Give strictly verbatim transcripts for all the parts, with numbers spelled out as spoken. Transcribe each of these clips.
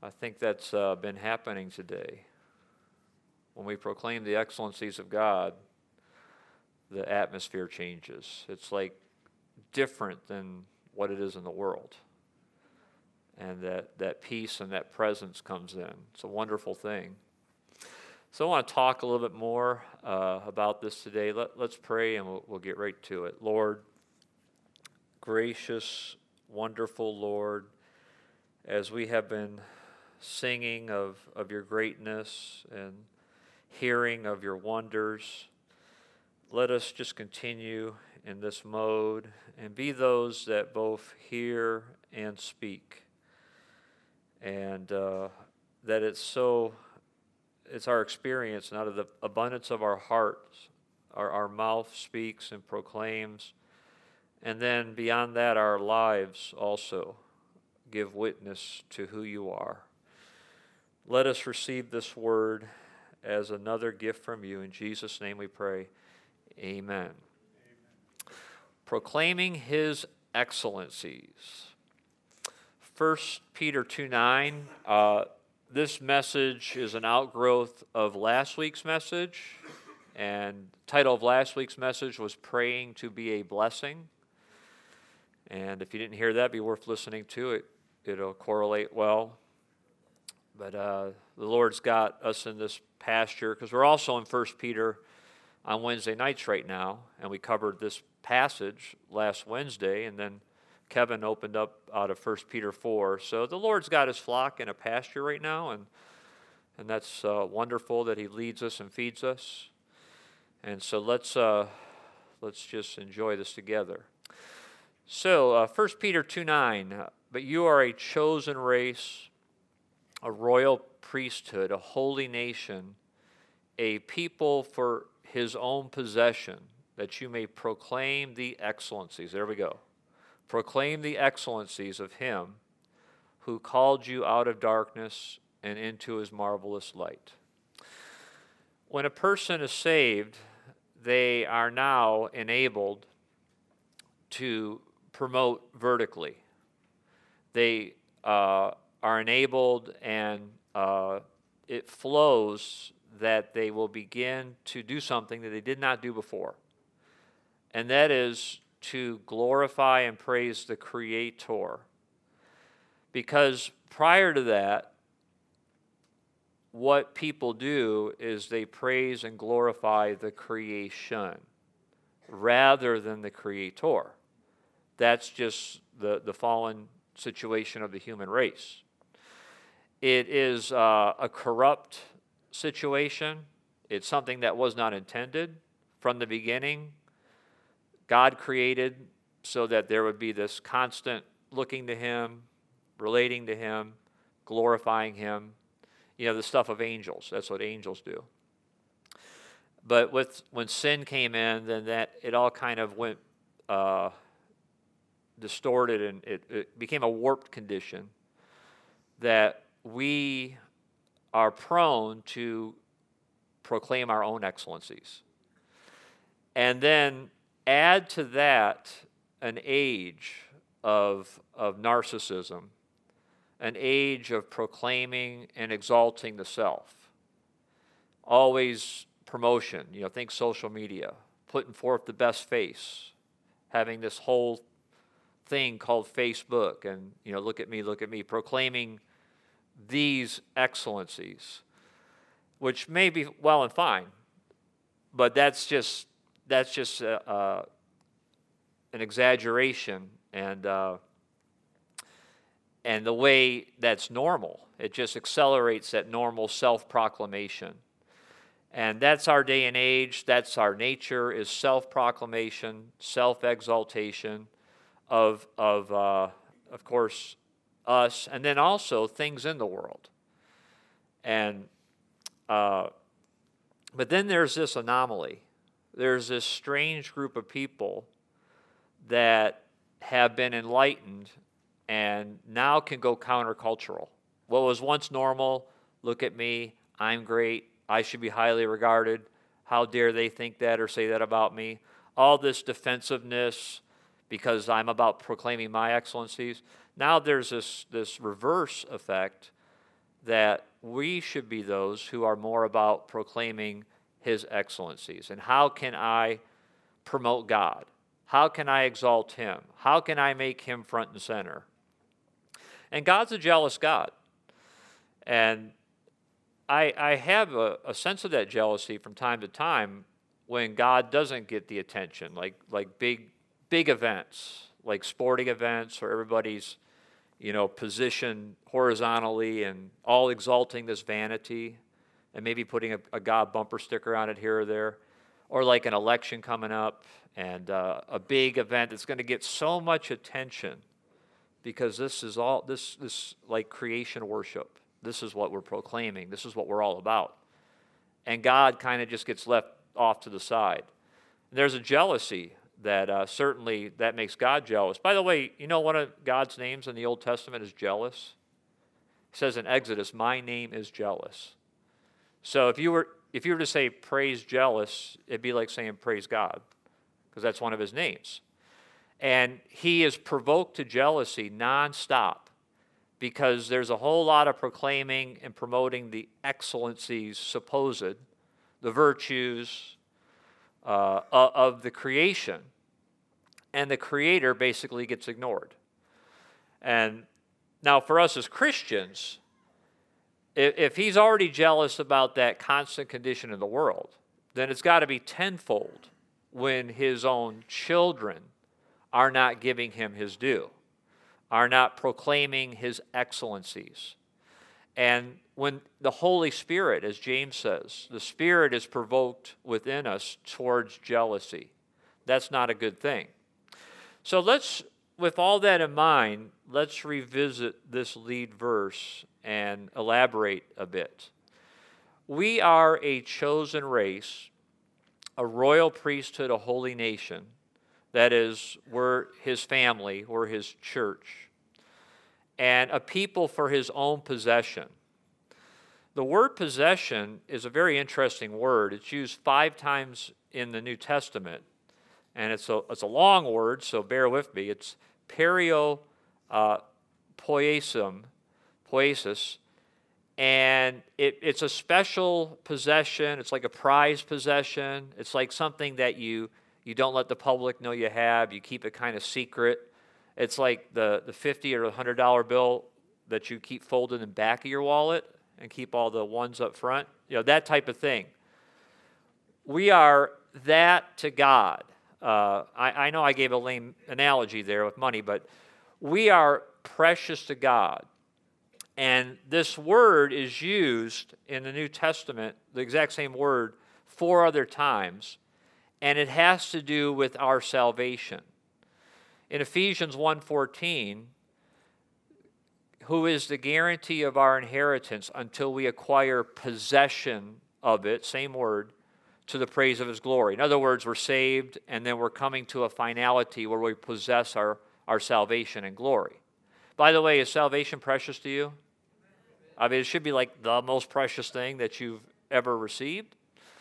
I think that's uh, been happening today. When we proclaim the excellencies of God, the atmosphere changes. It's like different than what it is in the world. And that, that peace and that presence comes in. It's a wonderful thing. So I want to talk a little bit more uh, about this today. Let, let's pray and we'll, we'll get right to it. Lord, gracious, wonderful Lord, as we have been singing of, of your greatness and hearing of your wonders, let us just continue in this mode and be those that both hear and speak. And uh, that it's so, it's our experience, and out of the abundance of our hearts, our, our mouth speaks and proclaims. And then beyond that, our lives also give witness to who you are. Let us receive this word as another gift from you. In Jesus' name we pray. Amen. Amen. Proclaiming his excellencies. First Peter two nine, uh, this message is an outgrowth of last week's message, and the title of last week's message was Praying to be a Blessing. And if you didn't hear that, it'd be worth listening to it. It'll correlate well. But uh, the Lord's got us in this pasture, because we're also in First Peter on Wednesday nights right now, and we covered this passage last Wednesday, and then Kevin opened up out of First Peter four. So the Lord's got his flock in a pasture right now, and and that's uh, wonderful that he leads us and feeds us. And so let's uh, let's just enjoy this together. So uh, First Peter two nine, but you are a chosen race, a royal priesthood, a holy nation, a people for his own possession, that you may proclaim the excellencies. There we go. Proclaim the excellencies of him who called you out of darkness and into his marvelous light. When a person is saved, they are now enabled to promote vertically. They uh, are enabled, and uh, it flows that they will begin to do something that they did not do before. And that is to glorify and praise the Creator. Because prior to that, what people do is they praise and glorify the creation rather than the Creator. That's just the, the fallen situation of the human race. It is uh, a corrupt situation. It's something that was not intended from the beginning. God created so that there would be this constant looking to him, relating to him, glorifying him. You know, the stuff of angels. That's what angels do. But with when sin came in, then that it all kind of went uh, distorted, and it, it became a warped condition that we are prone to proclaim our own excellencies. And then add to that an age of, of narcissism, an age of proclaiming and exalting the self. Always promotion, you know, think social media, putting forth the best face, having this whole thing called Facebook, and, you know, look at me, look at me, proclaiming these excellencies, which may be well and fine, but that's just that's just uh, uh, an exaggeration, and uh, and the way that's normal. It just accelerates that normal self-proclamation. And that's our day and age. That's our nature, is self-proclamation, self-exaltation of, of, uh, of course, us, and then also things in the world. And uh, but then there's this anomaly. There's this strange group of people that have been enlightened and now can go countercultural. What was once normal, look at me, I'm great, I should be highly regarded, how dare they think that or say that about me? All this defensiveness because I'm about proclaiming my excellencies. Now there's this, this reverse effect that we should be those who are more about proclaiming his excellencies. And how can I promote God? How can I exalt him? How can I make him front and center? And God's a jealous God. And I, I have a, a sense of that jealousy from time to time when God doesn't get the attention, like, like big, big events, like sporting events where everybody's, you know, positioned horizontally and all exalting this vanity and maybe putting a, a God bumper sticker on it here or there, or like an election coming up and uh, a big event that's going to get so much attention because this is all, this, this like creation worship. This is what we're proclaiming. This is what we're all about. And God kind of just gets left off to the side. There's a jealousy that uh, certainly that makes God jealous. By the way, you know one of God's names in the Old Testament is jealous? It says in Exodus, my name is jealous. So if you were if you were to say praise jealous, it'd be like saying praise God, because that's one of his names. And he is provoked to jealousy nonstop because there's a whole lot of proclaiming and promoting the excellencies supposed, the virtues uh, of the creation. And the Creator basically gets ignored. And now for us as Christians, if, if he's already jealous about that constant condition in the world, then it's got to be tenfold when his own children are not giving him his due, are not proclaiming his excellencies. And when the Holy Spirit, as James says, the Spirit is provoked within us towards jealousy, that's not a good thing. So let's, with all that in mind, let's revisit this lead verse and elaborate a bit. We are a chosen race, a royal priesthood, a holy nation. That is, we're his family, we're his church, and a people for his own possession. The word possession is a very interesting word. It's used five times in the New Testament, and it's a, it's a long word, so bear with me. It's perio uh, poiesum, poiesis, and it, it's a special possession. It's like a prized possession. It's like something that you You don't let the public know you have. You keep it kind of secret. It's like the, the fifty or one hundred dollar bill that you keep folded in the back of your wallet and keep all the ones up front. You know, that type of thing. We are that to God. Uh, I, I know I gave a lame analogy there with money, but we are precious to God. And this word is used in the New Testament, the exact same word, four other times. And it has to do with our salvation. In Ephesians one fourteen, who is the guarantee of our inheritance until we acquire possession of it, same word, to the praise of his glory. In other words, we're saved, and then we're coming to a finality where we possess our, our salvation and glory. By the way, is salvation precious to you? I mean, it should be like the most precious thing that you've ever received.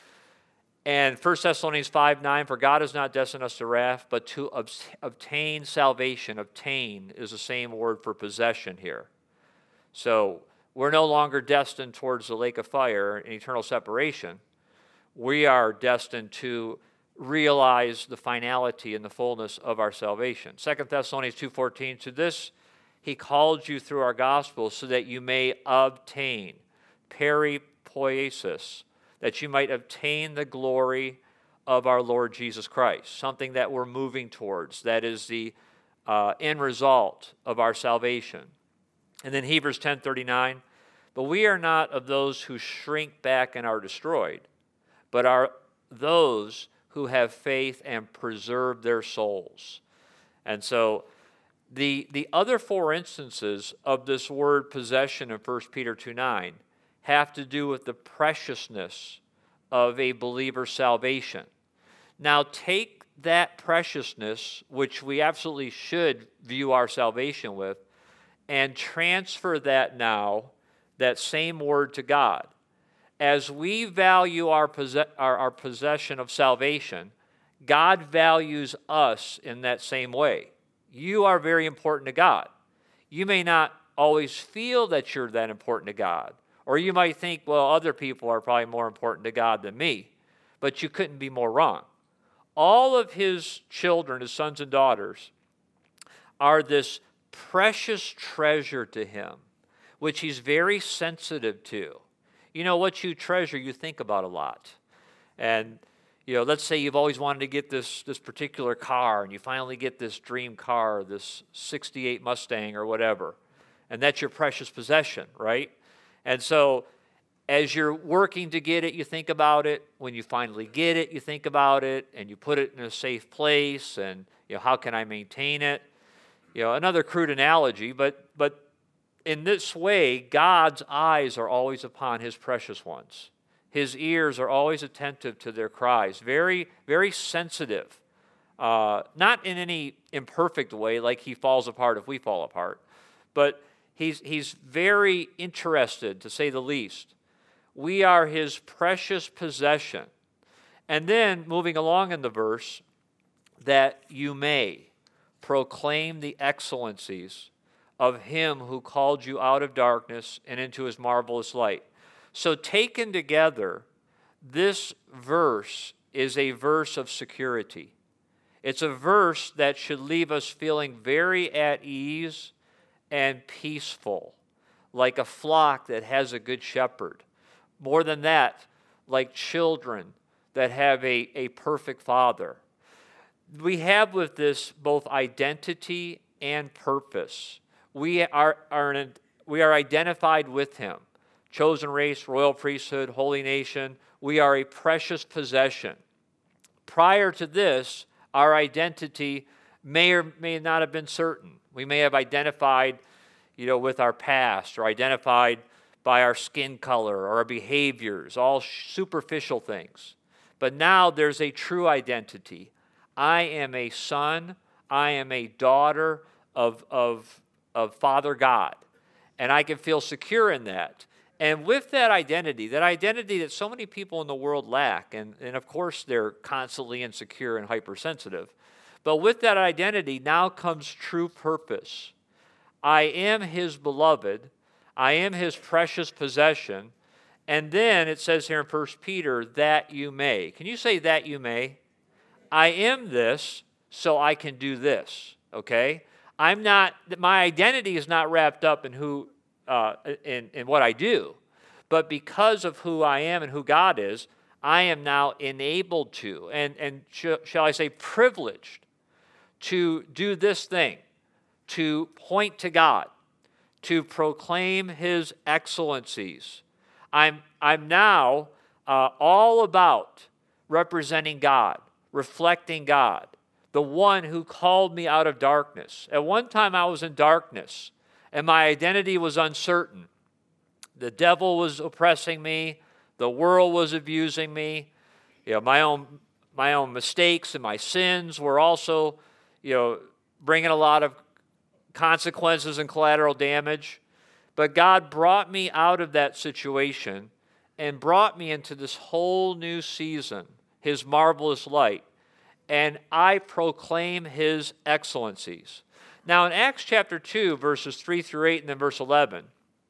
And First Thessalonians five nine, for God has not destined us to wrath, but to ob- obtain salvation. Obtain is the same word for possession here. So we're no longer destined towards the lake of fire and eternal separation. We are destined to realize the finality and the fullness of our salvation. Second Thessalonians two fourteen, to this he called you through our gospel so that you may obtain, peripoiesis, that you might obtain the glory of our Lord Jesus Christ, something that we're moving towards. That is the uh, end result of our salvation. And then Hebrews ten thirty-nine, but we are not of those who shrink back and are destroyed, but are those who have faith and preserve their souls. And so the, the other four instances of this word possession in First Peter two nine have to do with the preciousness of a believer's salvation. Now take that preciousness, which we absolutely should view our salvation with, and transfer that now, that same word, to God. As we value our, possess- our, our possession of salvation, God values us in that same way. You are very important to God. You may not always feel that you're that important to God. Or you might think, well, other people are probably more important to God than me. But you couldn't be more wrong. All of his children, his sons and daughters, are this precious treasure to him, which he's very sensitive to. You know, what you treasure, you think about a lot. And, you know, let's say you've always wanted to get this, this particular car, and you finally get this dream car, this sixty-eight Mustang or whatever. And that's your precious possession, right? And so as you're working to get it, you think about it. When you finally get it, you think about it, and you put it in a safe place, and, you know, how can I maintain it? You know, another crude analogy, but but in this way, God's eyes are always upon his precious ones. His ears are always attentive to their cries, very, very sensitive. Uh, not in any imperfect way, like he falls apart if we fall apart, but he's, he's very interested, to say the least. We are his precious possession. And then, moving along in the verse, that you may proclaim the excellencies of him who called you out of darkness and into his marvelous light. So taken together, this verse is a verse of security. It's a verse that should leave us feeling very at ease and peaceful, like a flock that has a good shepherd. More than that, like children that have a, a perfect father. We have with this both identity and purpose. We are, are, we are identified with him. Chosen race, royal priesthood, holy nation. We are a precious possession. Prior to this, our identity may or may not have been certain. We may have identified, you know, with our past, or identified by our skin color or our behaviors, all superficial things. But now there's a true identity. I am a son, I am a daughter of, of, of Father God, and I can feel secure in that. And with that identity, that identity that so many people in the world lack, and, and of course they're constantly insecure and hypersensitive, but with that identity now comes true purpose. I am his beloved, I am his precious possession, and then it says here in First Peter, that you may. Can you say that you may? I am this, so I can do this, okay? I'm not, my identity is not wrapped up in who, uh, in, in what I do, but because of who I am and who God is, I am now enabled to, and, and sh shall I say privileged, to do this thing, to point to God, to proclaim his excellencies. I'm, I'm now uh, all about representing God, reflecting God, the one who called me out of darkness. At one time I was in darkness, and my identity was uncertain. The devil was oppressing me. The world was abusing me. You know, my own, my own mistakes and my sins were also, you know, bringing a lot of consequences and collateral damage. But God brought me out of that situation and brought me into this whole new season, his marvelous light. And I proclaim his excellencies. Now in Acts chapter two, verses three through eight, and then verse eleven,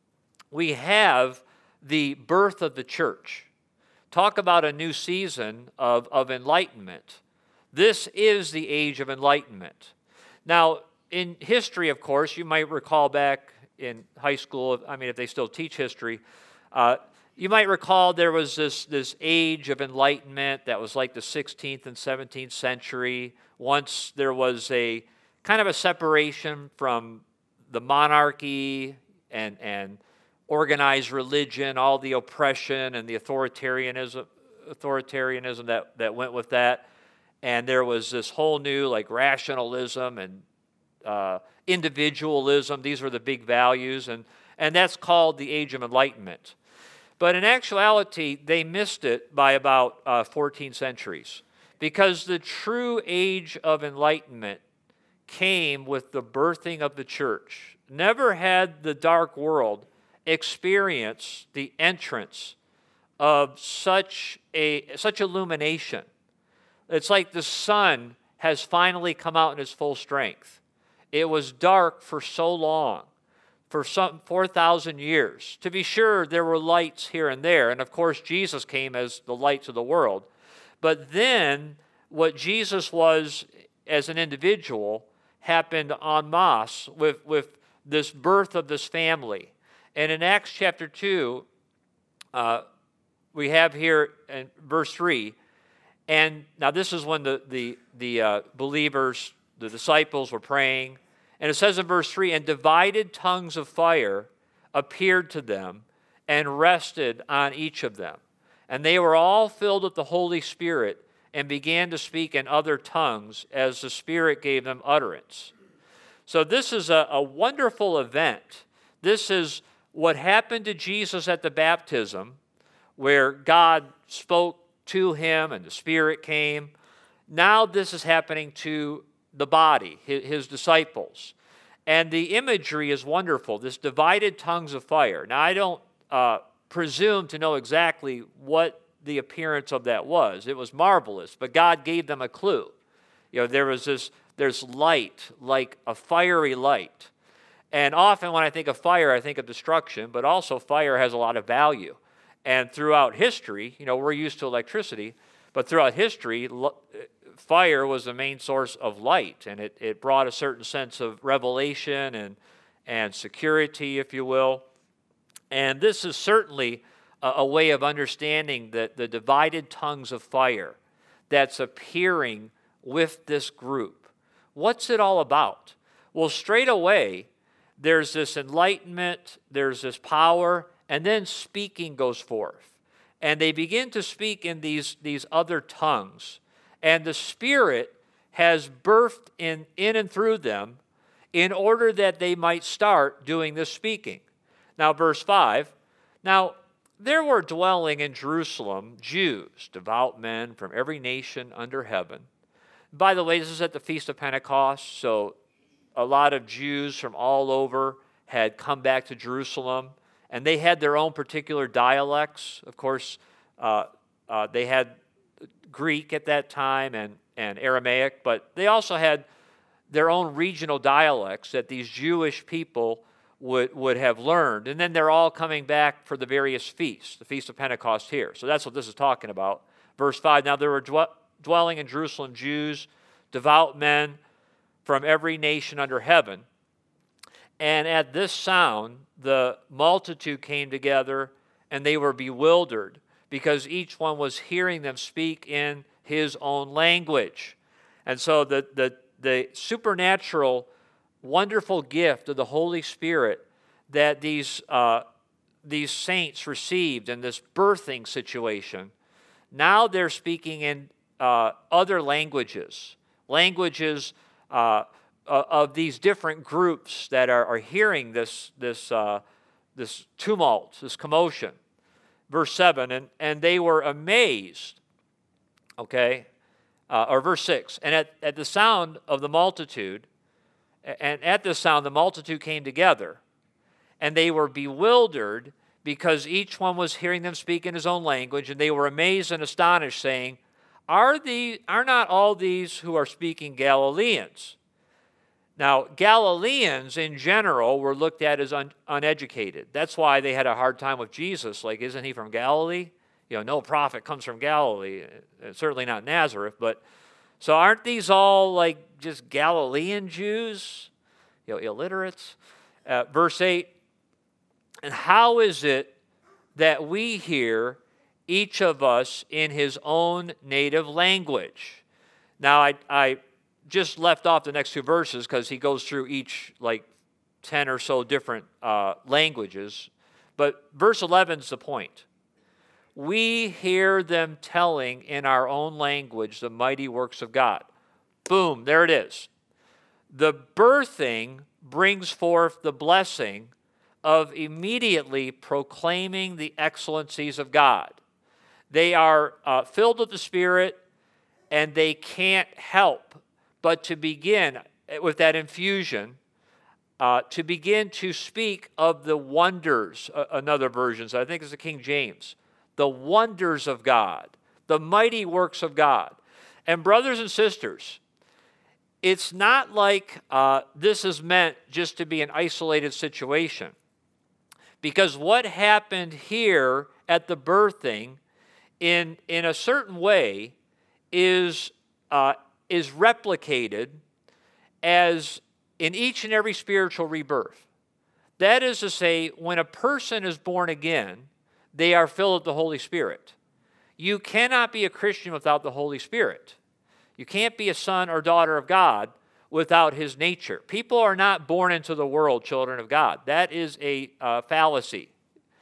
we have the birth of the church. Talk about a new season of, of enlightenment. This is the age of enlightenment. Now, in history, of course, you might recall back in high school, I mean, if they still teach history, uh, you might recall there was this, this age of enlightenment that was like the sixteenth and seventeenth century. Once there was a kind of a separation from the monarchy and, and organized religion, all the oppression and the authoritarianism, authoritarianism that, that went with that. And there was this whole new like rationalism and uh, individualism. These were the big values, and, and that's called the Age of Enlightenment. But in actuality, they missed it by about uh, fourteen centuries, because the true Age of Enlightenment came with the birthing of the church. Never had the dark world experienced the entrance of such a such illumination. It's like the sun has finally come out in its full strength. It was dark for so long for some four thousand years. To be sure, there were lights here and there, and of course Jesus came as the light of the world. But then what Jesus was as an individual happened en masse with, with this birth of this family. And in Acts chapter two, uh, we have here in verse three, and now this is when the, the, the uh, believers, the disciples were praying. And it says in verse three, and divided tongues of fire appeared to them and rested on each of them. And they were all filled with the Holy Spirit and began to speak in other tongues as the Spirit gave them utterance. So this is a, a wonderful event. This is what happened to Jesus at the baptism, where God spoke to him and the Spirit came. Now this is happening to the body, his, his disciples. And the imagery is wonderful, this divided tongues of fire. Now, I don't uh, presume to know exactly what the appearance of that was. It was marvelous, but God gave them a clue. You know, there was this, there's light, like a fiery light. And often when I think of fire, I think of destruction, but also fire has a lot of value. And throughout history, you know, we're used to electricity, but throughout history, fire was the main source of light, and it, it brought a certain sense of revelation and, and security, if you will. And this is certainly a, a way of understanding the, the divided tongues of fire that's appearing with this group. What's it all about? Well, straight away, there's this enlightenment, there's this power, and then speaking goes forth. And they begin to speak in these, these other tongues. And the Spirit has birthed in, in and through them in order that they might start doing this speaking. Now, verse five, now there were dwelling in Jerusalem Jews, devout men from every nation under heaven. By the way, this is at the Feast of Pentecost, so a lot of Jews from all over had come back to Jerusalem, and they had their own particular dialects. Of course, uh, uh, they had Greek at that time and, and Aramaic, but they also had their own regional dialects that these Jewish people would, would have learned. And then they're all coming back for the various feasts, the Feast of Pentecost here. So that's what this is talking about. Verse five, now there were dwell, dwelling in Jerusalem Jews, devout men from every nation under heaven. And at this sound, the multitude came together, and they were bewildered, because each one was hearing them speak in his own language. And so the, the, the supernatural, wonderful gift of the Holy Spirit that these, uh, these saints received in this birthing situation, now they're speaking in uh, other languages, languages uh, of these different groups that are, are hearing this, this, uh, this tumult, this commotion. Verse seven, and, and they were amazed, okay, uh, or verse six, and at, at the sound of the multitude, and at this sound the multitude came together, and they were bewildered because each one was hearing them speak in his own language, and they were amazed and astonished, saying, Are, the, are not all these who are speaking Galileans? Now, Galileans in general were looked at as un, uneducated. That's why they had a hard time with Jesus. Like, isn't he from Galilee? You know, no prophet comes from Galilee. Certainly not Nazareth. But so aren't these all like just Galilean Jews? You know, illiterates. Uh, verse eight. And how is it that we hear each of us in his own native language? Now, I. I just left off the next two verses because he goes through each like ten or so different uh, languages. But verse eleven is the point. We hear them telling in our own language the mighty works of God. Boom, there it is. The birthing brings forth the blessing of immediately proclaiming the excellencies of God. They are uh, filled with the Spirit, and they can't help but to begin with that infusion, uh, to begin to speak of the wonders, uh, another version, so I think it's the King James, the wonders of God, the mighty works of God. And brothers and sisters, it's not like uh, this is meant just to be an isolated situation. Because what happened here at the birthing, in, in a certain way, is, uh, is replicated as in each and every spiritual rebirth. That is to say, when a person is born again, they are filled with the Holy Spirit. You cannot be a Christian without the Holy Spirit. You can't be a son or daughter of God without his nature. People are not born into the world children of God. That is a uh, fallacy.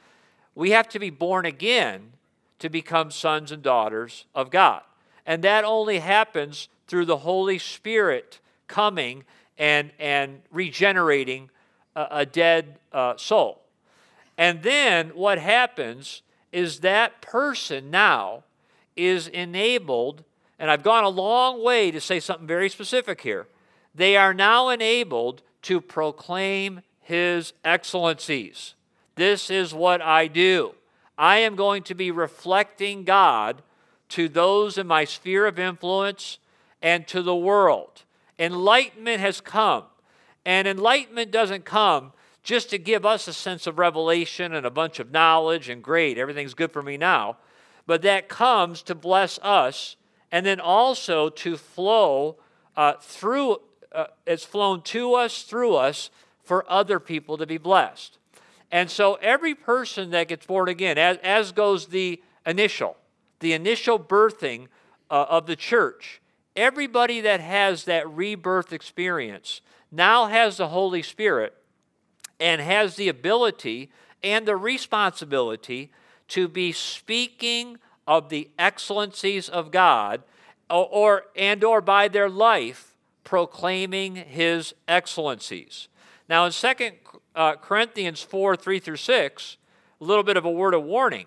We have to be born again to become sons and daughters of God. And that only happens through the Holy Spirit coming and, and regenerating a, a dead uh, soul. And then what happens is that person now is enabled, and I've gone a long way to say something very specific here. They are now enabled to proclaim his excellencies. This is what I do. I am going to be reflecting God to those in my sphere of influence and to the world. Enlightenment has come. And enlightenment doesn't come just to give us a sense of revelation and a bunch of knowledge and great, everything's good for me now. But that comes to bless us and then also to flow uh, through, uh, it's flown to us, through us, for other people to be blessed. And so every person that gets born again, as, as goes the initial, the initial birthing uh, of the church, everybody that has that rebirth experience now has the Holy Spirit and has the ability and the responsibility to be speaking of the excellencies of God, or, or and or by their life proclaiming his excellencies. Now in Second uh, Corinthians four, three through six, a little bit of a word of warning.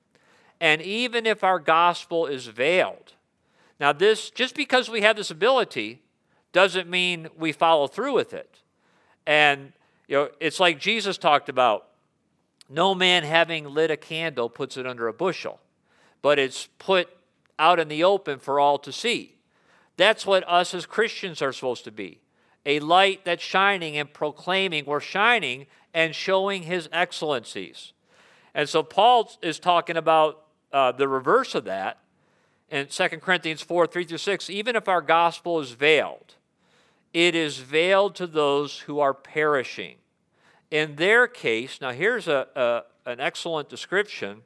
And even if our gospel is veiled, now this, just because we have this ability doesn't mean we follow through with it. And you know, it's like Jesus talked about, no man having lit a candle puts it under a bushel, but it's put out in the open for all to see. That's what us as Christians are supposed to be. A light that's shining and proclaiming. We're shining and showing his excellencies. And so Paul is talking about uh, the reverse of that in Second Corinthians four, three through six. Even if our gospel is veiled, it is veiled to those who are perishing. In their case, now here's a, a, an excellent description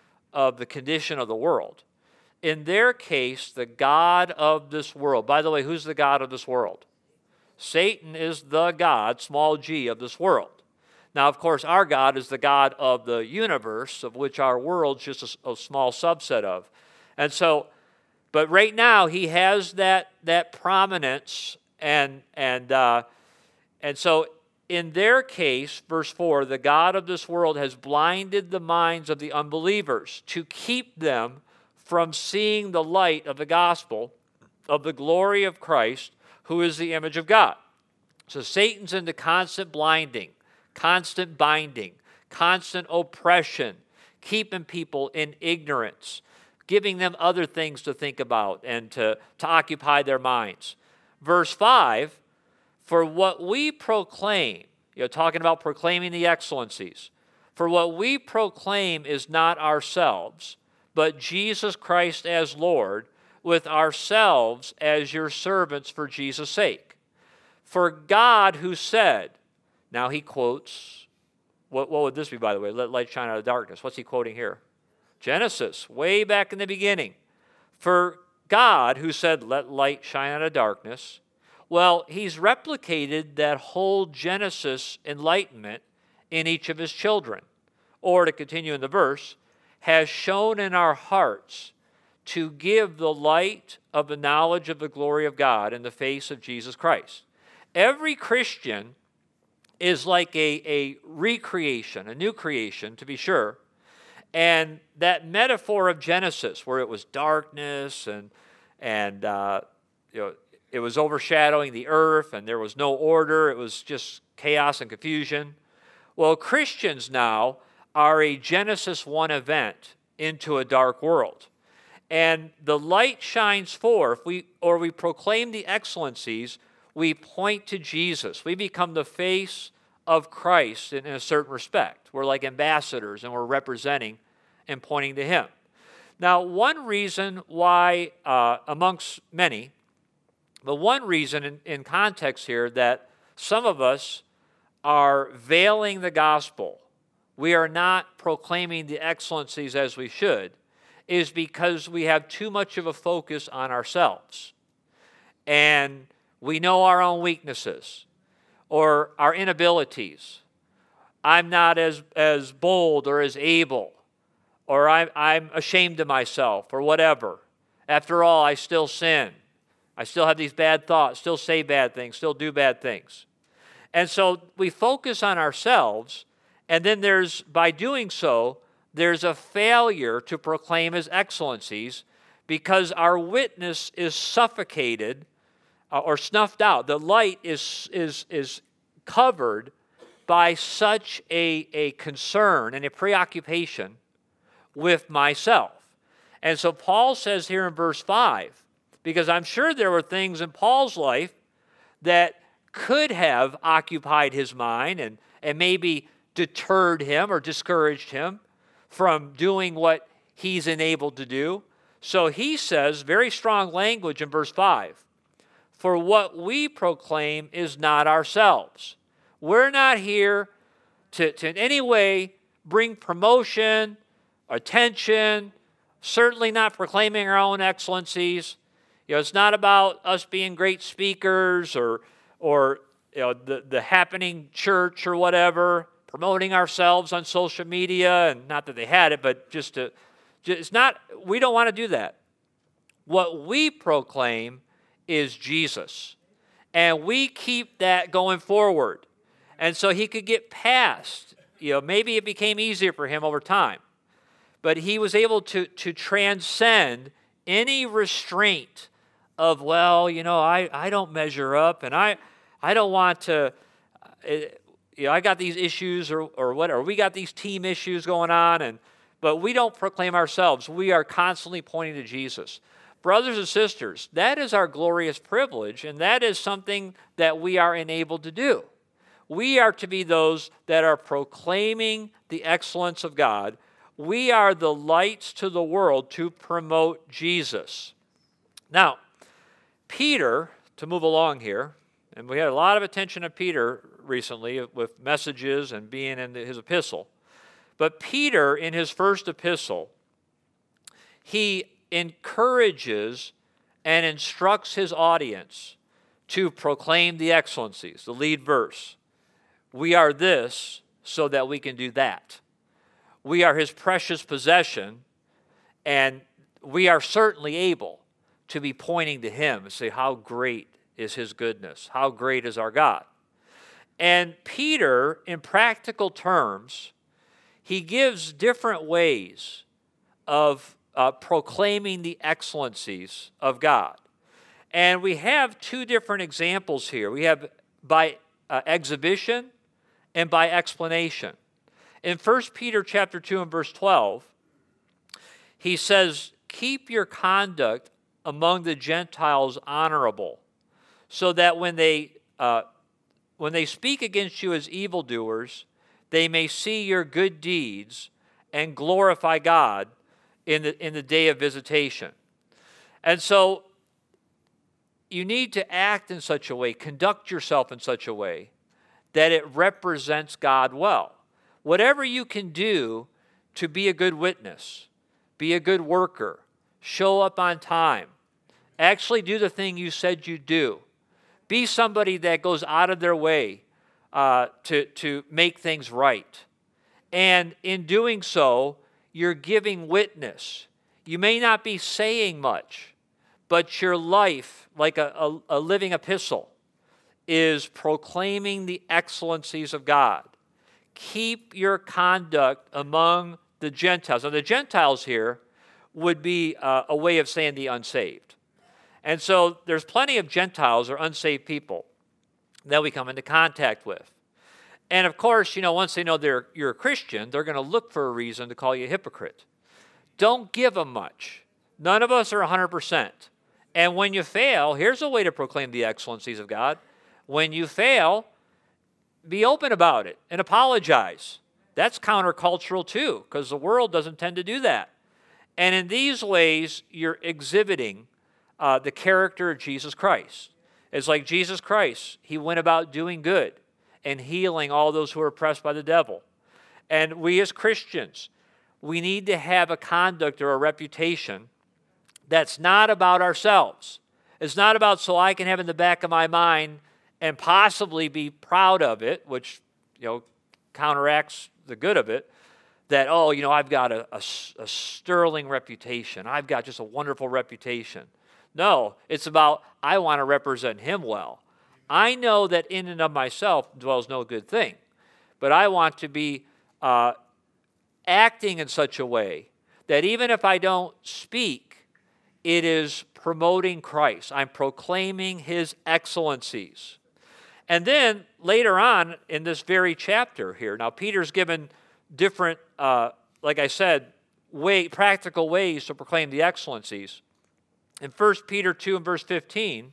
of the condition of the world. In their case, the God of this world, by the way, who's the God of this world? Satan is the God, small g, of this world. Now, of course, our God is the God of the universe, of which our world's just a, a small subset of. And so, but right now, he has that, that prominence, and, and, uh, and so in their case, verse four, the God of this world has blinded the minds of the unbelievers to keep them from seeing the light of the gospel of the glory of Christ, who is the image of God. So Satan's into constant blinding, constant binding, constant oppression, keeping people in ignorance, giving them other things to think about and to, to occupy their minds. Verse five, for what we proclaim, you know, talking about proclaiming the excellencies, for what we proclaim is not ourselves, but Jesus Christ as Lord, with ourselves as your servants for Jesus' sake. For God who said, now he quotes, what, what would this be, by the way? Let light shine out of darkness. What's he quoting here? Genesis, way back in the beginning. For God who said, let light shine out of darkness, well, he's replicated that whole Genesis enlightenment in each of his children. Or to continue in the verse, has shown in our hearts to give the light of the knowledge of the glory of God in the face of Jesus Christ. Every Christian is like a, a recreation, a new creation, to be sure. And that metaphor of Genesis, where it was darkness and, and uh, you know, it was overshadowing the earth and there was no order, it was just chaos and confusion. Well, Christians now are a Genesis one event into a dark world. And the light shines forth, we, or we proclaim the excellencies, we point to Jesus. We become the face of Christ in, in a certain respect. We're like ambassadors, and we're representing and pointing to him. Now, one reason why, uh, amongst many, but one reason in, in context here that some of us are veiling the gospel, we are not proclaiming the excellencies as we should, is because we have too much of a focus on ourselves. And we know our own weaknesses or our inabilities. I'm not as, as bold or as able, or I'm, I'm ashamed of myself, or whatever. After all, I still sin. I still have these bad thoughts, still say bad things, still do bad things. And so we focus on ourselves, and then there's, by doing so, there's a failure to proclaim his excellencies because our witness is suffocated uh, or snuffed out. The light is, is, is covered by such a, a concern and a preoccupation with myself. And so Paul says here in verse five, because I'm sure there were things in Paul's life that could have occupied his mind and, and maybe deterred him or discouraged him from doing what he's enabled to do. So he says, very strong language in verse five, for what we proclaim is not ourselves. We're not here to, to in any way bring promotion, attention, certainly not proclaiming our own excellencies. You know, it's not about us being great speakers or, or you know, the, the happening church or whatever, promoting ourselves on social media, and not that they had it, but just to, just, it's not, we don't want to do that. What we proclaim is Jesus, and we keep that going forward. And so he could get past, you know, maybe it became easier for him over time, but he was able to, to transcend any restraint of, well, you know, I, I don't measure up, and I, I don't want to, uh, you know, I got these issues or, or whatever. We got these team issues going on, and but we don't proclaim ourselves. We are constantly pointing to Jesus. Brothers and sisters, that is our glorious privilege, and that is something that we are enabled to do. We are to be those that are proclaiming the excellence of God. We are the lights to the world to promote Jesus. Now, Peter, to move along here, and we had a lot of attention on Peter recently with messages and being in his epistle. But Peter, in his first epistle, he encourages and instructs his audience to proclaim the excellencies, the lead verse. We are this so that we can do that. We are his precious possession, and we are certainly able to be pointing to him and say, how great is his goodness? How great is our God? And Peter, in practical terms, he gives different ways of uh, proclaiming the excellencies of God. And we have two different examples here. We have by uh, exhibition and by explanation. In First Peter chapter two and verse twelve, he says, keep your conduct among the Gentiles honorable, so that when they uh, when they speak against you as evildoers, they may see your good deeds and glorify God in the in the day of visitation. And so you need to act in such a way, conduct yourself in such a way that it represents God well. Whatever you can do to be a good witness, be a good worker, show up on time, actually do the thing you said you'd do. Be somebody that goes out of their way uh, to, to make things right. And in doing so, you're giving witness. You may not be saying much, but your life, like a, a, a living epistle, is proclaiming the excellencies of God. Keep your conduct among the Gentiles. Now, the Gentiles here would be uh, a way of saying the unsaved. And so there's plenty of Gentiles or unsaved people that we come into contact with. And of course, you know, once they know they're, you're a Christian, they're going to look for a reason to call you a hypocrite. Don't give them much. None of us are one hundred percent. And when you fail, here's a way to proclaim the excellencies of God. When you fail, be open about it and apologize. That's countercultural too, because the world doesn't tend to do that. And in these ways, you're exhibiting uh, the character of Jesus Christ. It's like Jesus Christ. He went about doing good and healing all those who are oppressed by the devil. And we as Christians, we need to have a conduct or a reputation that's not about ourselves. It's not about so I can have in the back of my mind and possibly be proud of it, which, you know, counteracts the good of it, that, oh, you know, I've got a, a, a sterling reputation. I've got just a wonderful reputation. No, it's about I want to represent him well. I know that in and of myself dwells no good thing, but I want to be uh, acting in such a way that even if I don't speak, it is promoting Christ. I'm proclaiming his excellencies. And then later on in this very chapter here, now Peter's given different, uh, like I said, way, practical ways to proclaim the excellencies. In First Peter two and verse fifteen,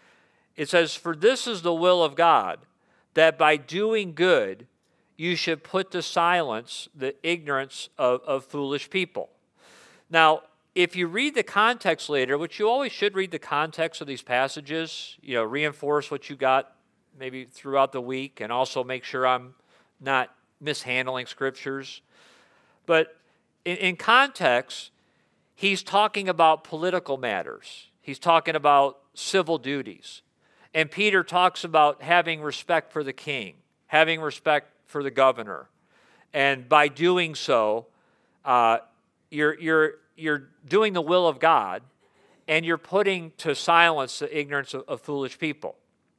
it says, "For this is the will of God, that by doing good you should put to silence the ignorance of, of foolish people." Now, if you read the context later, which you always should read the context of these passages, you know, reinforce what you got maybe throughout the week, and also make sure I'm not mishandling scriptures. But in, in context, he's talking about political matters. He's talking about civil duties. And Peter talks about having respect for the king, having respect for the governor. And by doing so, uh, you're, you're, you're doing the will of God, and you're putting to silence the ignorance of, of foolish people.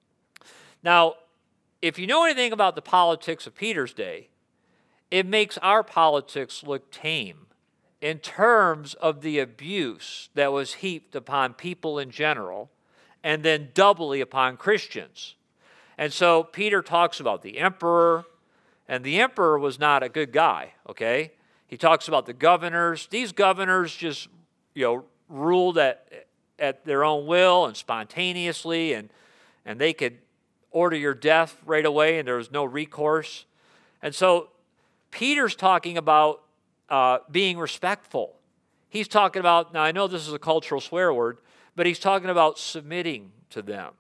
Now, if you know anything about the politics of Peter's day, it makes our politics look tame in terms of the abuse that was heaped upon people in general, and then doubly upon Christians. And so Peter talks about the emperor, and the emperor was not a good guy, okay? He talks about the governors. These governors just, you know, ruled at, at their own will and spontaneously, and, and they could order your death right away, and there was no recourse. And so Peter's talking about uh, being respectful. He's talking about, now I know this is a cultural swear word, but he's talking about submitting to them,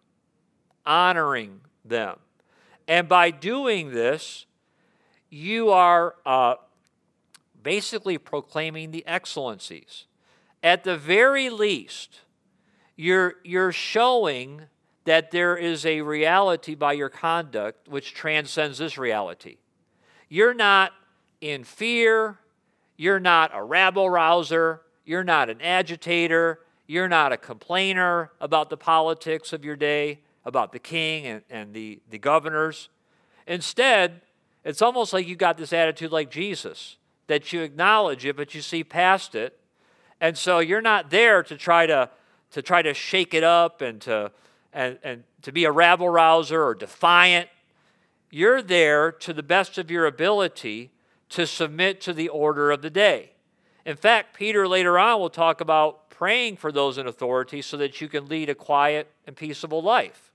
honoring them. And by doing this, you are uh, basically proclaiming the excellencies. At the very least, you're, you're showing that there is a reality by your conduct which transcends this reality. You're not in fear. You're not a rabble-rouser. You're not an agitator. You're not a complainer about the politics of your day, about the king and, and the, the governors. Instead, it's almost like you got this attitude like Jesus, that you acknowledge it, but you see past it. And so you're not there to try to, to try to shake it up and to And, and to be a rabble-rouser or defiant. You're there to the best of your ability to submit to the order of the day. In fact, Peter later on will talk about praying for those in authority so that you can lead a quiet and peaceable life.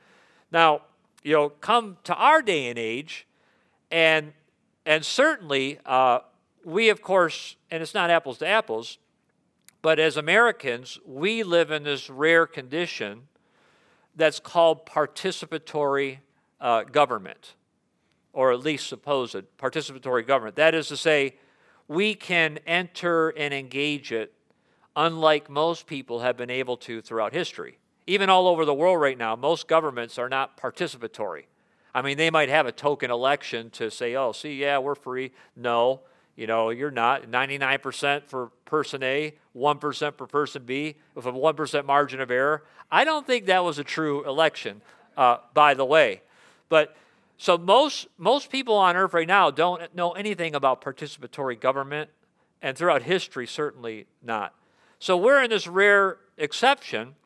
Now, you know, come to our day and age, and, and certainly uh, we, of course, and it's not apples to apples, but as Americans, we live in this rare condition that's called participatory uh, government, or at least supposed participatory government. That is to say, we can enter and engage it unlike most people have been able to throughout history. Even all over the world right now, most governments are not participatory. I mean, they might have a token election to say, oh, see, yeah, we're free. No, you know, you're not. ninety-nine percent for person A, one percent for person B, with a one percent margin of error. I don't think that was a true election, uh, by the way. But so most, most people on earth right now don't know anything about participatory government, and throughout history, certainly not. So we're in this rare exception,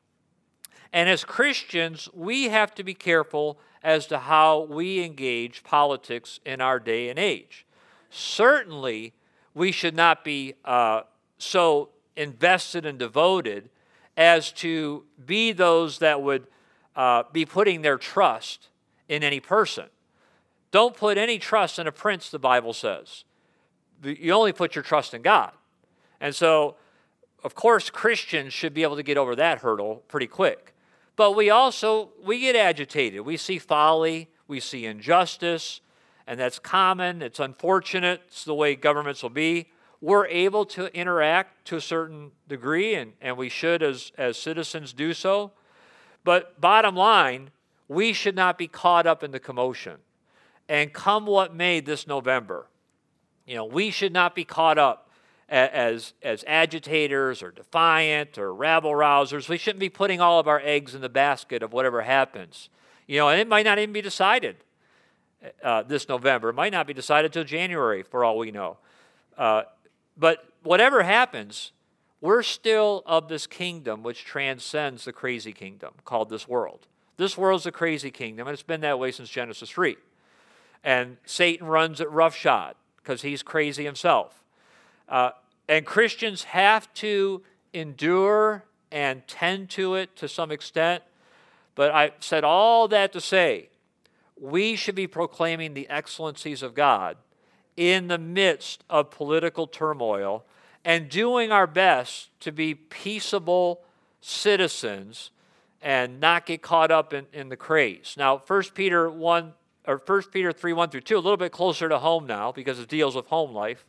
and as Christians, we have to be careful as to how we engage politics in our day and age. Certainly, we should not be uh, so invested and devoted as to be those that would uh, be putting their trust in any person. Don't put any trust in a prince, the Bible says. You only put your trust in God. And so, of course, Christians should be able to get over that hurdle pretty quick. But we also, we get agitated. We see folly, we see injustice, and that's common. It's unfortunate. It's the way governments will be. We're able to interact to a certain degree, and, and we should as, as citizens do so. But bottom line, we should not be caught up in the commotion. And come what may this November, you know, we should not be caught up as, as agitators or defiant or rabble-rousers. We shouldn't be putting all of our eggs in the basket of whatever happens. You know, and it might not even be decided uh, this November. It might not be decided till January, for all we know. Uh, but whatever happens, we're still of this kingdom which transcends the crazy kingdom called this world. This world's a crazy kingdom, and it's been that way since Genesis three. And Satan runs it roughshod because he's crazy himself. Uh, and Christians have to endure and tend to it to some extent. But I said all that to say, we should be proclaiming the excellencies of God in the midst of political turmoil and doing our best to be peaceable citizens and not get caught up in, in the craze. Now, First Peter one, or First Peter three, one through two, a little bit closer to home now because it deals with home life.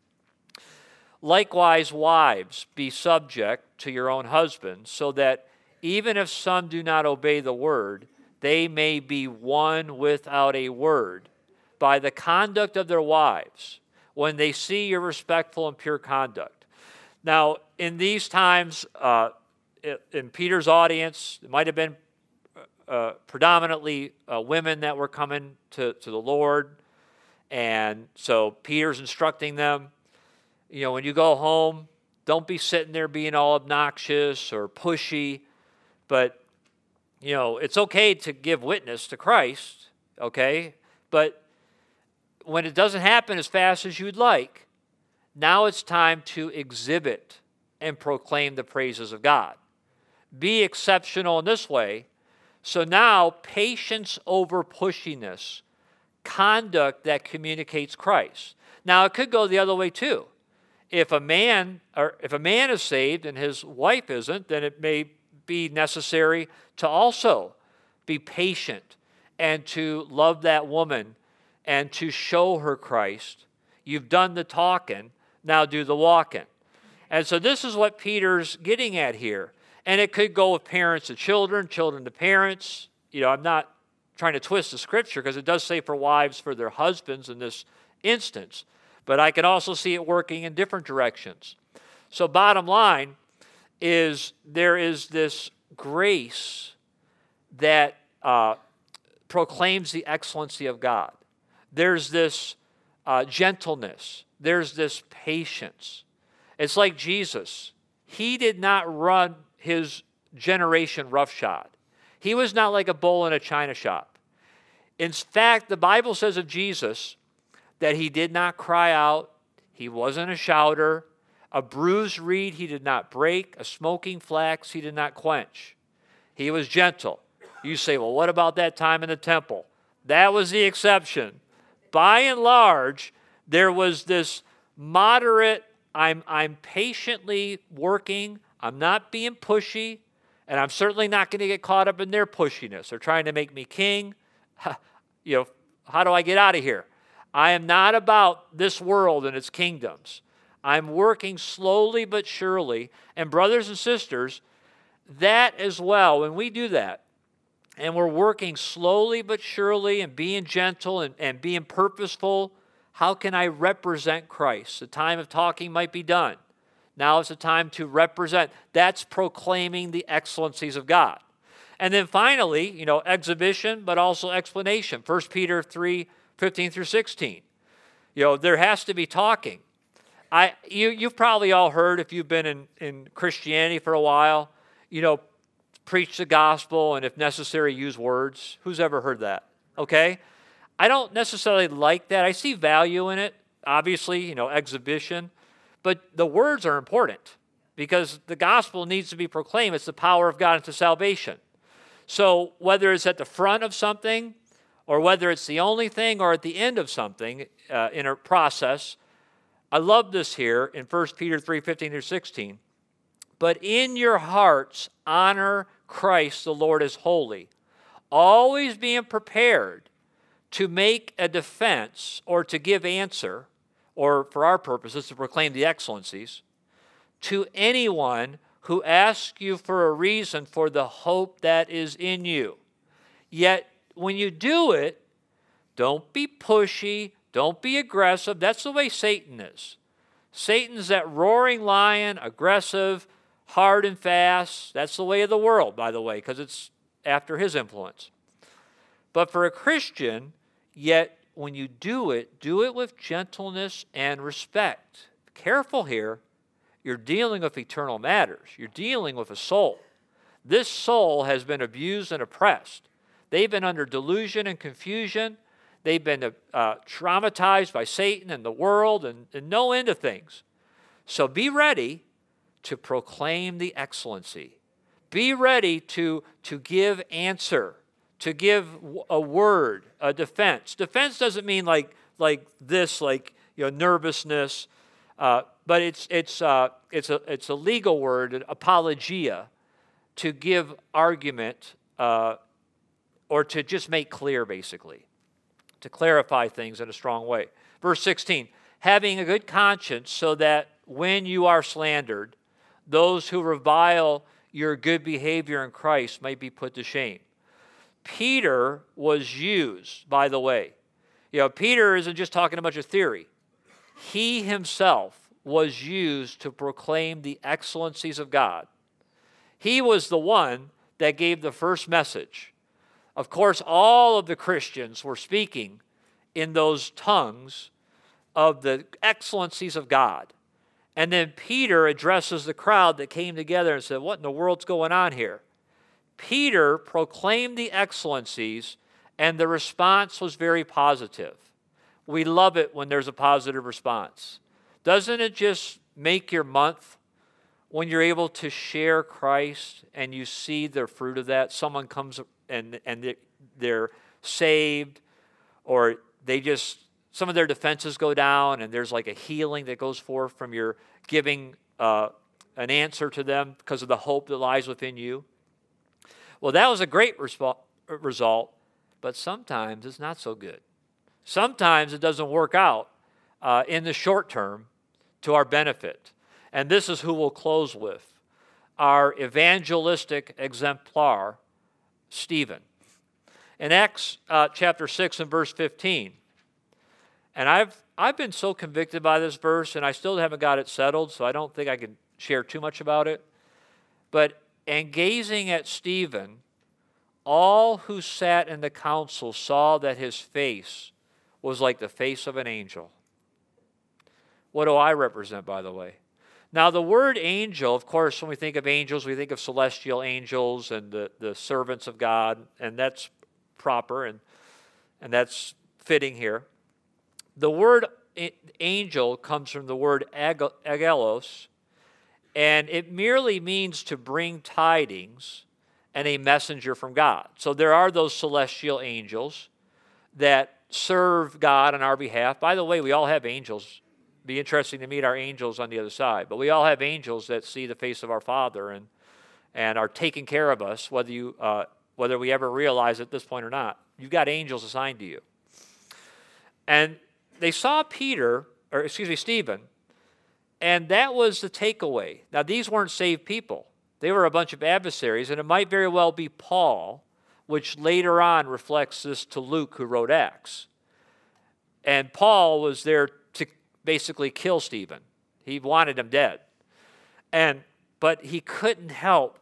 Likewise, wives, be subject to your own husbands, so that even if some do not obey the word, they may be won without a word by the conduct of their wives when they see your respectful and pure conduct. Now, in these times, uh, in Peter's audience, it might have been uh, predominantly uh, women that were coming to, to the Lord. And so Peter's instructing them, you know, when you go home, don't be sitting there being all obnoxious or pushy. But, you know, it's okay to give witness to Christ, okay? But when it doesn't happen as fast as you'd like, now it's time to exhibit and proclaim the praises of God. Be exceptional in this way. So now, patience over pushiness, conduct that communicates Christ. Now, it could go the other way too. If a man or if a man is saved and his wife isn't, then it may be necessary to also be patient and to love that woman and to show her Christ. You've done the talking, now do the walking. And so this is what Peter's getting at here. And it could go with parents to children, children to parents. You know, I'm not trying to twist the scripture because it does say for wives for their husbands in this instance. But I can also see it working in different directions. So bottom line is there is this grace that uh, proclaims the excellency of God. There's this uh, gentleness. There's this patience. It's like Jesus. He did not run his generation roughshod. He was not like a bull in a china shop. In fact, the Bible says of Jesus that he did not cry out, he wasn't a shouter, a bruised reed he did not break, a smoking flax he did not quench. He was gentle. You say, well, what about that time in the temple? That was the exception. By and large, there was this moderate, I'm, I'm patiently working, I'm not being pushy, and I'm certainly not going to get caught up in their pushiness. They're trying to make me king. You know, how do I get out of here? I am not about this world and its kingdoms. I'm working slowly but surely. And brothers and sisters, that as well, when we do that, and we're working slowly but surely and being gentle and, and being purposeful, how can I represent Christ? The time of talking might be done. Now is the time to represent. That's proclaiming the excellencies of God. And then finally, you know, exhibition, but also explanation. First Peter three, fifteen through sixteen. You know, there has to be talking. I, you, you've probably all heard, if you've been in, in Christianity for a while, you know, preach the gospel and if necessary, use words. Who's ever heard that? Okay? I don't necessarily like that. I see value in it, obviously, you know, exhibition. But the words are important because the gospel needs to be proclaimed. It's the power of God into salvation. So whether it's at the front of something, or whether it's the only thing, or at the end of something uh, in a process, I love this here in First Peter three, fifteen through sixteen. But in your hearts honor Christ the Lord as holy, always being prepared to make a defense or to give answer, or for our purposes to proclaim the excellencies, to anyone who asks you for a reason for the hope that is in you. Yet when you do it, don't be pushy, don't be aggressive. That's the way Satan is. Satan's that roaring lion, aggressive, hard and fast. That's the way of the world, by the way, because it's after his influence. But for a Christian, yet when you do it, do it with gentleness and respect. Careful here. You're dealing with eternal matters. You're dealing with a soul. This soul has been abused and oppressed. They've been under delusion and confusion. They've been uh, traumatized by Satan and the world and, and no end of things. So be ready to proclaim the excellency. Be ready to, to give answer, to give a word, a defense. Defense doesn't mean like, like this, like you know, nervousness, uh, but it's, it's, uh, it's, a, it's a legal word, an apologia, to give argument uh, or to just make clear, basically, to clarify things in a strong way. Verse sixteen, having a good conscience so that when you are slandered, those who revile your good behavior in Christ might be put to shame. Peter was used, by the way. You know, Peter isn't just talking a bunch of theory. He himself was used to proclaim the excellencies of God. He was the one that gave the first message. Of course, all of the Christians were speaking in those tongues of the excellencies of God. And then Peter addresses the crowd that came together and said, what in the world's going on here? Peter proclaimed the excellencies, and the response was very positive. We love it when there's a positive response. Doesn't it just make your month when you're able to share Christ and you see the fruit of that? Someone comes and, and they're saved, or they just, some of their defenses go down, and there's like a healing that goes forth from your giving uh, an answer to them because of the hope that lies within you. Well, that was a great resp- result, but sometimes it's not so good. Sometimes it doesn't work out uh, in the short term to our benefit. And this is who we'll close with, our evangelistic exemplar, Stephen. In Acts uh, chapter six and verse fifteen, and I've, I've been so convicted by this verse, and I still haven't got it settled, so I don't think I can share too much about it. But, and gazing at Stephen, all who sat in the council saw that his face was like the face of an angel. What do I represent, by the way? Now, the word angel, of course, when we think of angels, we think of celestial angels and the, the servants of God, and that's proper, and, and that's fitting here. The word angel comes from the word angelos, and it merely means to bring tidings and a messenger from God. So there are those celestial angels that serve God on our behalf. By the way, we all have angels. It'd be interesting to meet our angels on the other side. But we all have angels that see the face of our Father and, and are taking care of us, whether, you, uh, whether we ever realize it at this point or not. You've got angels assigned to you. And they saw Peter, or excuse me, Stephen, and that was the takeaway. Now, these weren't saved people. They were a bunch of adversaries, and it might very well be Paul, which later on reflects this to Luke, who wrote Acts. And Paul was there to basically kill Stephen. He wanted him dead. And but he couldn't help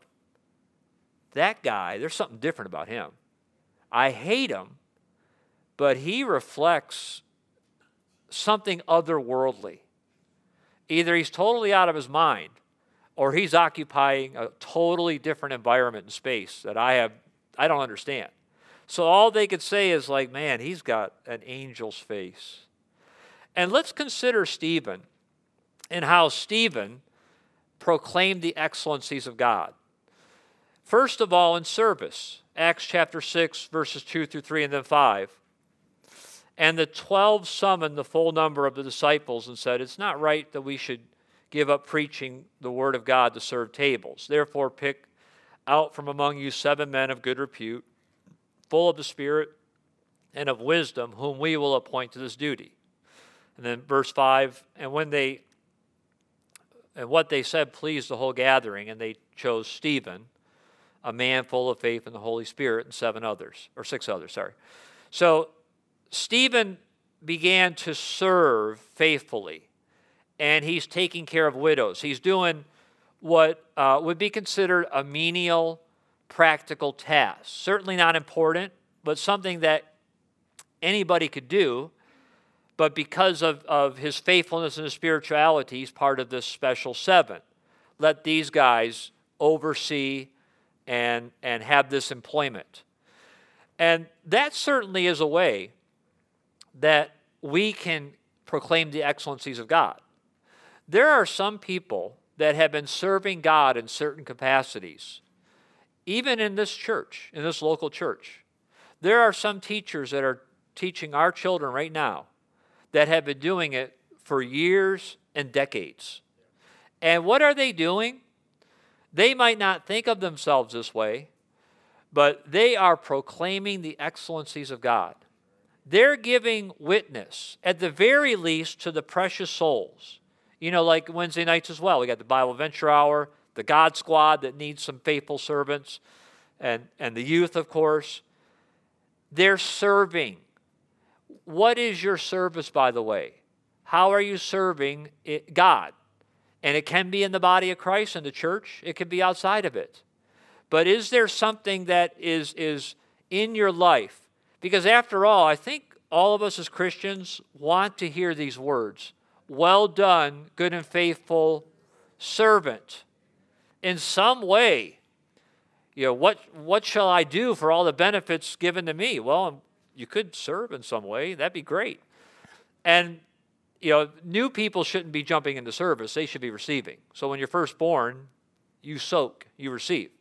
that guy. There's something different about him. I hate him, but he reflects something otherworldly. Either he's totally out of his mind, or he's occupying a totally different environment and space that I have, I don't understand. So all they could say is like, man, he's got an angel's face. And let's consider Stephen and how Stephen proclaimed the excellencies of God. First of all, in service. Acts chapter six, verses two through three and then five. And the twelve summoned the full number of the disciples and said, it's not right that we should give up preaching the word of God to serve tables. Therefore, pick out from among you seven men of good repute, full of the Spirit and of wisdom, whom we will appoint to this duty. And then verse five, and when they, and what they said pleased the whole gathering, and they chose Stephen, a man full of faith in the Holy Spirit, and seven others, or six others, sorry. So Stephen began to serve faithfully, and he's taking care of widows. He's doing what uh, would be considered a menial, practical task. Certainly not important, but something that anybody could do. But because of, of his faithfulness and his spirituality, he's part of this special seven. Let these guys oversee and, and have this employment. And that certainly is a way that we can proclaim the excellencies of God. There are some people that have been serving God in certain capacities, even in this church, in this local church. There are some teachers that are teaching our children right now that have been doing it for years and decades. And what are they doing? They might not think of themselves this way, but they are proclaiming the excellencies of God. They're giving witness, at the very least, to the precious souls. You know, like Wednesday nights as well. We got the Bible Venture Hour, the God Squad that needs some faithful servants, and, and the youth, of course. They're serving. What is your service, by the way? How are you serving it, God? And it can be in the body of Christ, in the church. It can be outside of it. But is there something that is, is in your life? Because after all, I think all of us as Christians want to hear these words. Well done, good and faithful servant. In some way, you know, what, what shall I do for all the benefits given to me? Well, you could serve in some way. That'd be great. And, you know, new people shouldn't be jumping into service. They should be receiving. So when you're first born, you soak, you receive.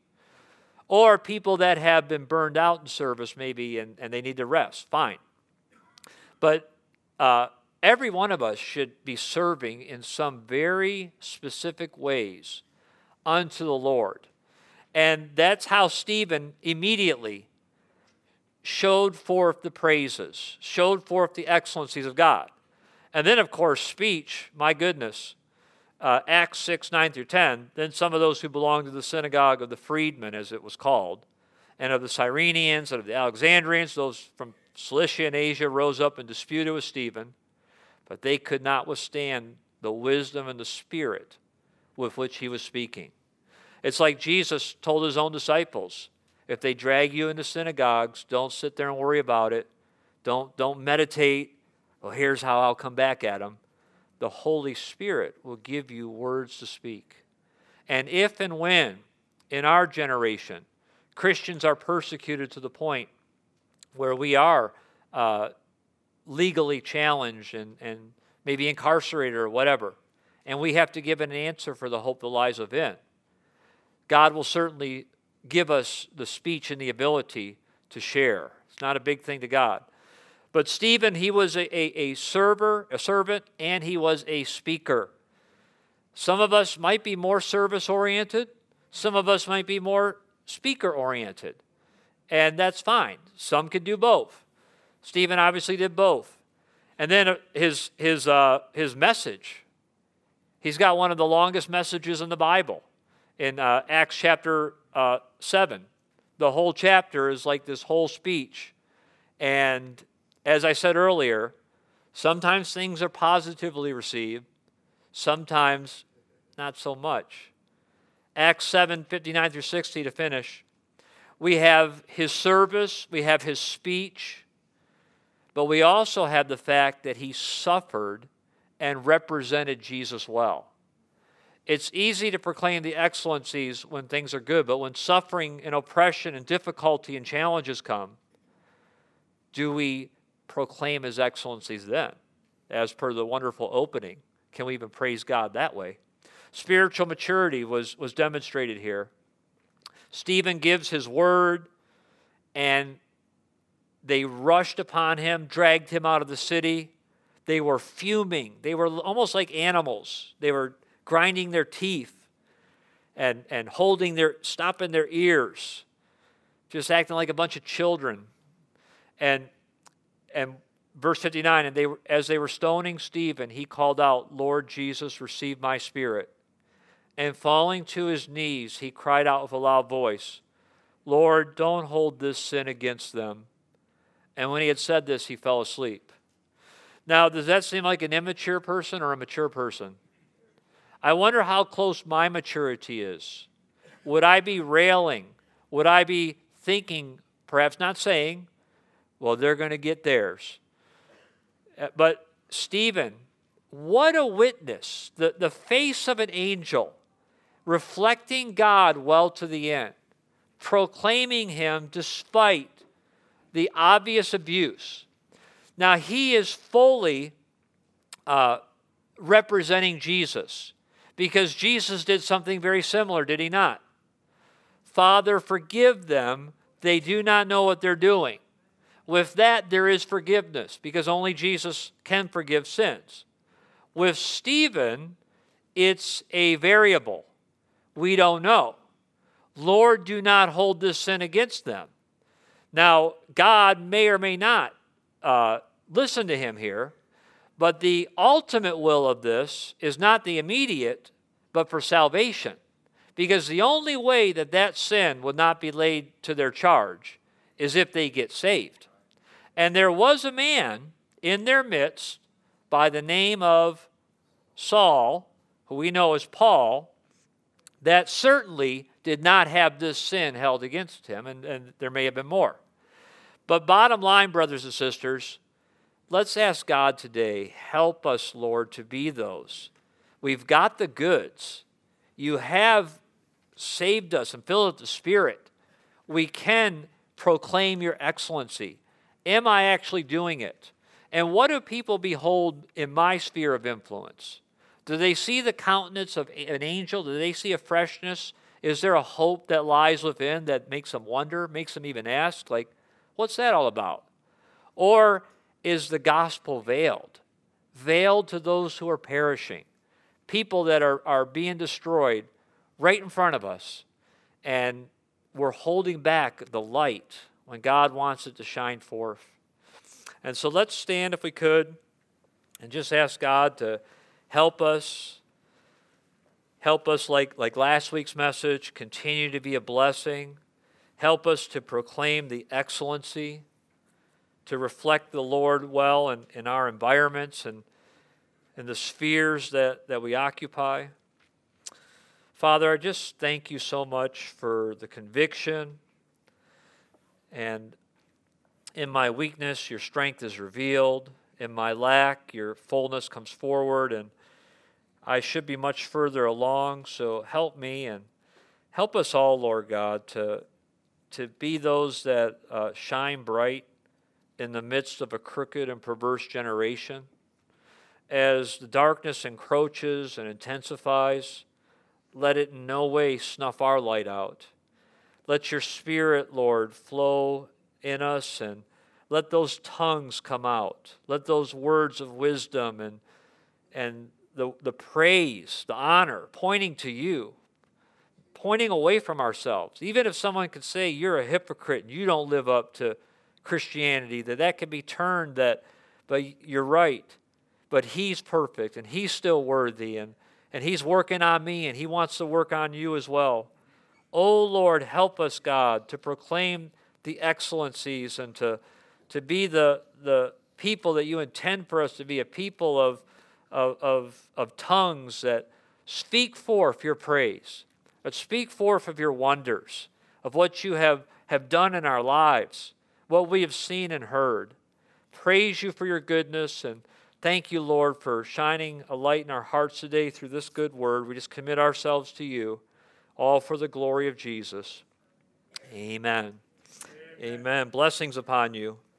Or people that have been burned out in service maybe and, and they need to rest, fine. But uh, every one of us should be serving in some very specific ways unto the Lord. And that's how Stephen immediately showed forth the praises, showed forth the excellencies of God. And then, of course, speech, my goodness, uh, Acts six, nine through ten, then some of those who belonged to the synagogue of the freedmen, as it was called, and of the Cyrenians and of the Alexandrians, those from Cilicia and Asia, rose up and disputed with Stephen, but they could not withstand the wisdom and the spirit with which he was speaking. It's like Jesus told his own disciples, if they drag you into synagogues, don't sit there and worry about it. Don't, don't meditate. Well, here's how I'll come back at them. The Holy Spirit will give you words to speak. And if and when, in our generation, Christians are persecuted to the point where we are uh, legally challenged and, and maybe incarcerated or whatever, and we have to give an answer for the hope that lies within, God will certainly give us the speech and the ability to share. It's not a big thing to God. But Stephen, he was a, a, a server, a servant, and he was a speaker. Some of us might be more service-oriented. Some of us might be more speaker-oriented. And that's fine. Some can do both. Stephen obviously did both. And then his, his, uh, his message. He's got one of the longest messages in the Bible. In uh, Acts chapter uh, seven, the whole chapter is like this whole speech. And as I said earlier, sometimes things are positively received, sometimes not so much. Acts seven, fifty-nine through sixty to finish. We have his service, we have his speech, but we also have the fact that he suffered and represented Jesus well. It's easy to proclaim the excellencies when things are good, but when suffering and oppression and difficulty and challenges come, do we proclaim his excellencies then? As per the wonderful opening, can we even praise God that way? Spiritual maturity was, was demonstrated here. Stephen gives his word, and they rushed upon him, dragged him out of the city. They were fuming. They were almost like animals. They were grinding their teeth and, and holding their, stopping their ears, just acting like a bunch of children. And, and verse fifty-nine, and they were, as they were stoning Stephen, he called out, Lord Jesus, receive my spirit. And falling to his knees, he cried out with a loud voice, Lord, don't hold this sin against them. And when he had said this, he fell asleep. Now, does that seem like an immature person or a mature person? I wonder how close my maturity is. Would I be railing? Would I be thinking, perhaps not saying, well, they're going to get theirs. But Stephen, what a witness. The, the face of an angel, reflecting God well to the end, proclaiming him despite the obvious abuse. Now, he is fully uh, representing Jesus, because Jesus did something very similar, did he not? Father, forgive them. They do not know what they're doing. With that, there is forgiveness, because only Jesus can forgive sins. With Stephen, it's a variable. We don't know. Lord, do not hold this sin against them. Now, God may or may not uh, listen to him here, but the ultimate will of this is not the immediate, but for salvation. Because the only way that that sin would not be laid to their charge is if they get saved. And there was a man in their midst by the name of Saul, who we know as Paul, that certainly did not have this sin held against him, and, and there may have been more. But bottom line, brothers and sisters, let's ask God today, help us, Lord, to be those. We've got the goods. You have saved us and filled with the Spirit. We can proclaim your excellency. Am I actually doing it? And what do people behold in my sphere of influence? Do they see the countenance of an angel? Do they see a freshness? Is there a hope that lies within that makes them wonder, makes them even ask, like, what's that all about? Or is the gospel veiled? Veiled to those who are perishing, people that are, are being destroyed right in front of us, and we're holding back the light when God wants it to shine forth. And so let's stand, if we could, and just ask God to help us, help us like, like last week's message, continue to be a blessing, help us to proclaim the excellency, to reflect the Lord well in, in our environments and in the spheres that, that we occupy. Father, I just thank you so much for the conviction, and in my weakness, your strength is revealed. In my lack, your fullness comes forward, and I should be much further along, so help me and help us all, Lord God, to, to be those that uh, shine bright in the midst of a crooked and perverse generation. As the darkness encroaches and intensifies, let it in no way snuff our light out. Let your Spirit, Lord, flow in us, and let those tongues come out. Let those words of wisdom and, and the, the praise, the honor, pointing to you, pointing away from ourselves. Even if someone could say you're a hypocrite and you don't live up to Christianity, that that can be turned that, but you're right. But he's perfect, and he's still worthy, and, and he's working on me, and he wants to work on you as well. Oh, Lord, help us, God, to proclaim the excellencies and to, to be the, the people that you intend for us to be, a people of, of, of, of tongues that speak forth your praise, but speak forth of your wonders, of what you have, have done in our lives, what we have seen and heard. Praise you for your goodness, and thank you, Lord, for shining a light in our hearts today through this good word. We just commit ourselves to you, all for the glory of Jesus. Amen. Amen. Amen. Blessings upon you.